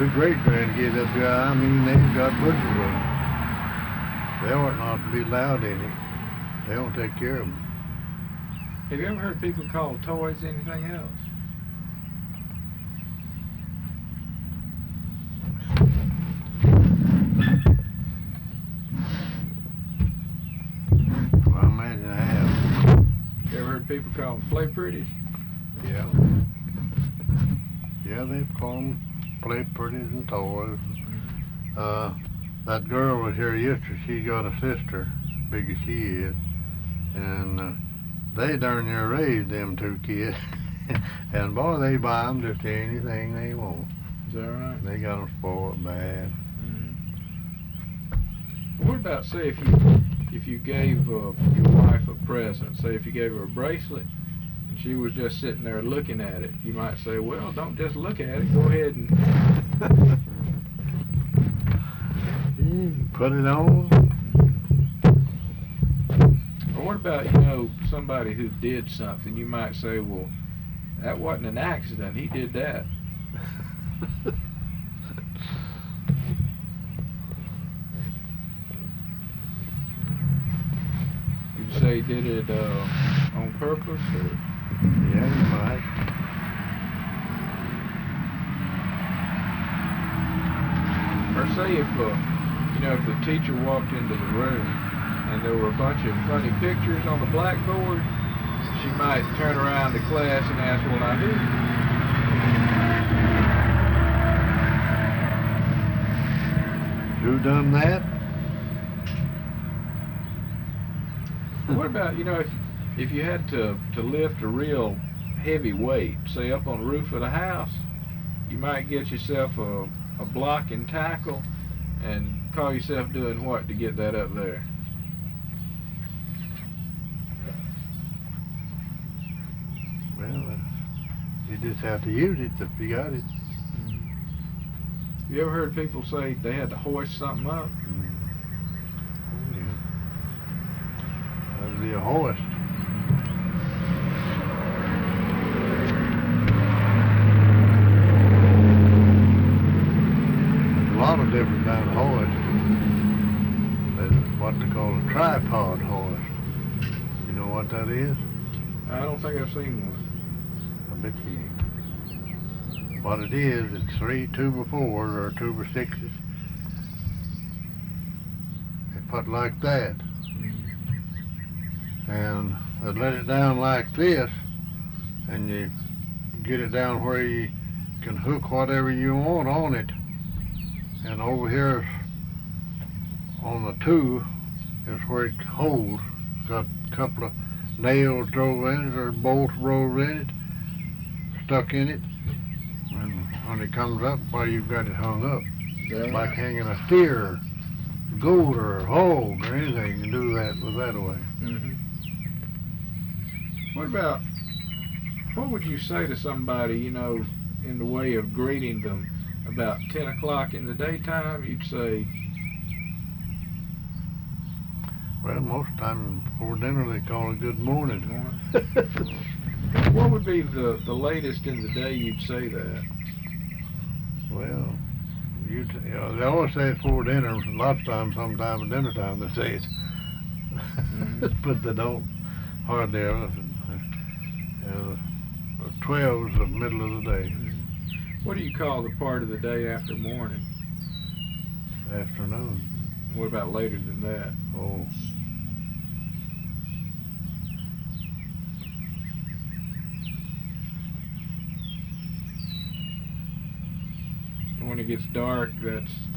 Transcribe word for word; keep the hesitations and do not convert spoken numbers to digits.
two great grandkids up there. I mean, they've got bushes of them. They ought not to be allowed in it. They don't take care of them. Have you ever heard people call toys anything else? Well, I imagine I have. You ever heard people call them play pretties? Yeah. Yeah, they've called them play pretties and toys. Uh, that girl was here yesterday. She got a sister, big as she is, and uh, they darn near raised them two kids. And boy, they buy them just anything they want. Is that right? They got them spoiled bad. Mm-hmm. What about, say, if you if you gave uh, your wife a present, say if you gave her a bracelet, and she was just sitting there looking at it, you might say, well, don't just look at it, go ahead and put it on. Or what about, you know, somebody who did something, you might say, well, that wasn't an accident, he did that. You'd say he did it uh, on purpose, or? Yeah, you might. Or say if, uh, you know, if the teacher walked into the room and there were a bunch of funny pictures on the blackboard, she might turn around to class and ask, well, now who? Who done that? What about, you know, if if you had to, to lift a real heavy weight, say up on the roof of the house, you might get yourself a, a block and tackle and call yourself doing what to get that up there? Well, uh, you just have to use it if you got it. You ever heard people say they had to hoist something up? Yeah. That'd be a hoist. There's a lot of different kind of hoist. There's what they call a tripod hoist. You know what that is? I don't think I've seen one. I bet you ain't. What it is, it's three two by fours or two by sixes. They put like that. And they let it down like this, and you get it down where you can hook whatever you want on it. And over here on the two is where it holds. It's got a couple of nails drove in it or bolts drove in it, stuck in it. And when it comes up, well, you've got it hung up. Yeah. Like hanging a steer, goat, or a hog, or anything, you can do that with that way. Mm-hmm. What about, what would you say to somebody, you know, in the way of greeting them about ten o'clock in the daytime? You'd say, Well, most times before dinner they call it good morning. what would be the, the latest in the day you'd say that? Well, you, t- you know, they always say it before dinner. A lot of times, sometime at dinner time they say it. Mm-hmm. But they don't hardly ever. Uh, twelve is the middle of the day. What do you call the part of the day after morning? Afternoon. What about later than that? Oh. When it gets dark, that's